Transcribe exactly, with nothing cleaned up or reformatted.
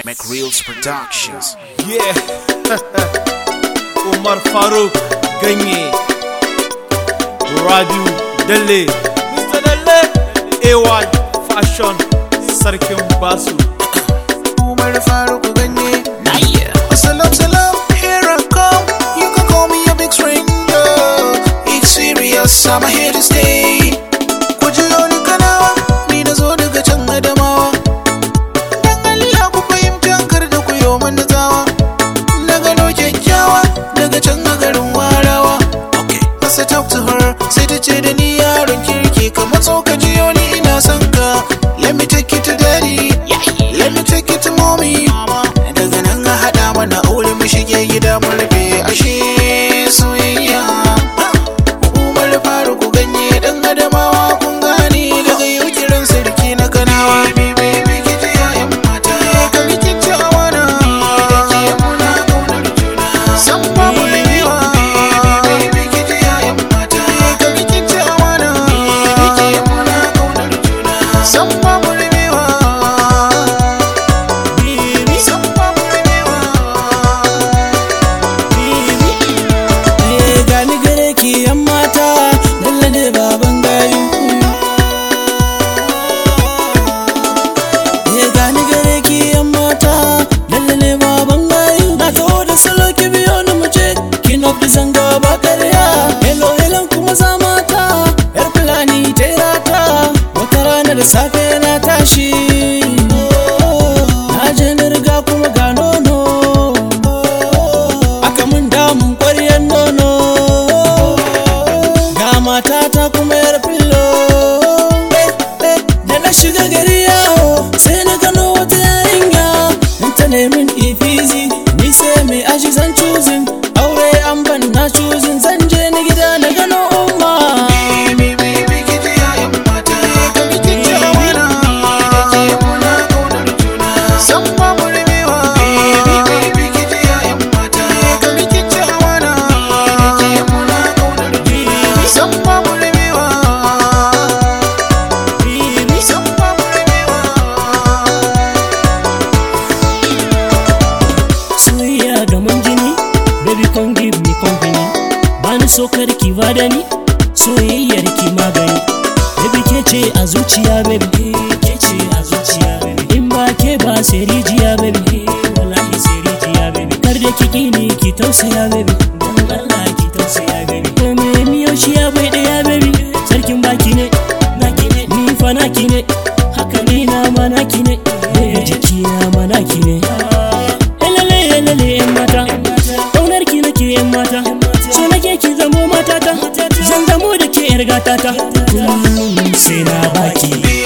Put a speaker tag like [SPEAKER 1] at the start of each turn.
[SPEAKER 1] McReels Productions.
[SPEAKER 2] Yeah. Umar Faruk Ganye, Rabiu Dalle, Mister Dalle, A Y Fashion, Sarkin Basu.
[SPEAKER 3] Umar Faruk Ganye. Salam salam, here I come. You can call me a big stranger. It's serious, I'm here to stay. Kujiyo ni kanawa, ni na zo daga can Adamawa. Dan Allah ku fahimta kar da ku yo mana tawa. Na gano kyakkyawa daga can a garin Warawa. As I talk to her, sai ta ce da ni yaron kirki kamar so ka jiyo ni ina son ka. Let me take you to daddy, let me take you to mommy. Daga nan a haɗa mana aure mu shige gida mu rufe ashe soyayya. Umar Faruk Ganye dan Adamawa kun gani daga yau kiran sarki na Kanawa. Baby ki ji yayan mata ka ki ci amana da ke muna kaunar juna. San ba mu ribewa. Baby ki ji yayan mata ka ki ci amana da ke muna kaunar juna. San ba mu ribewa. San ba mu ribewa.
[SPEAKER 4] Eh gani gare ki yan mata lalle ne baban gayu. Eh gani gare ki yan mata lalle ne baban gayu. Na taho da salo ki biyo ni mu je kin of the sanga ba ƙarya. Hello hello kuma za mata yar fulani ta rata. Wata rana da safe na tashi na je na riga kuma ga nono. Aka mun damun ƙwaryar nono ga matata kuma yar fillo. Da na shiga gari yawo sai na gano wata yarinya in ta nemin ifizi ni sai mai aji zan cuzin aure an ban na cuzin zan je ni gida na gano umma.
[SPEAKER 3] Baby, baby, ki ji yayan mata ka ki ci amana da ke muna kaunar juna. San ba mu ribewa. Baby, baby, ki ji yayan mata ka ki ci amana da ke muna kaunar juna. San ba mu ribewa. San ba mu ribewa.
[SPEAKER 4] Soyayya da man jini, baby come give me company. Bani so kar ki bada ni, soyayyar ki magani. Baby ke ce a zuciya baby, ke ce a zuciya baby. In ba ke ba sai rijiya baby, wallahi sai rijiya baby. Kar da ki kini ki tausaya baby, don Allah ki tausaya baby. Ko me miyo shi ya bai daya baby, sarkin baki ne, naki ne, ni fa naki ne. Haka ni na ma naki ne, baby jiki na ma naki ne. Elele elele yan mata, ƙaunar ki nake yan mata. So nake ki zamo matata, zan zamo da ke yar gatata. Kullum sai na baki.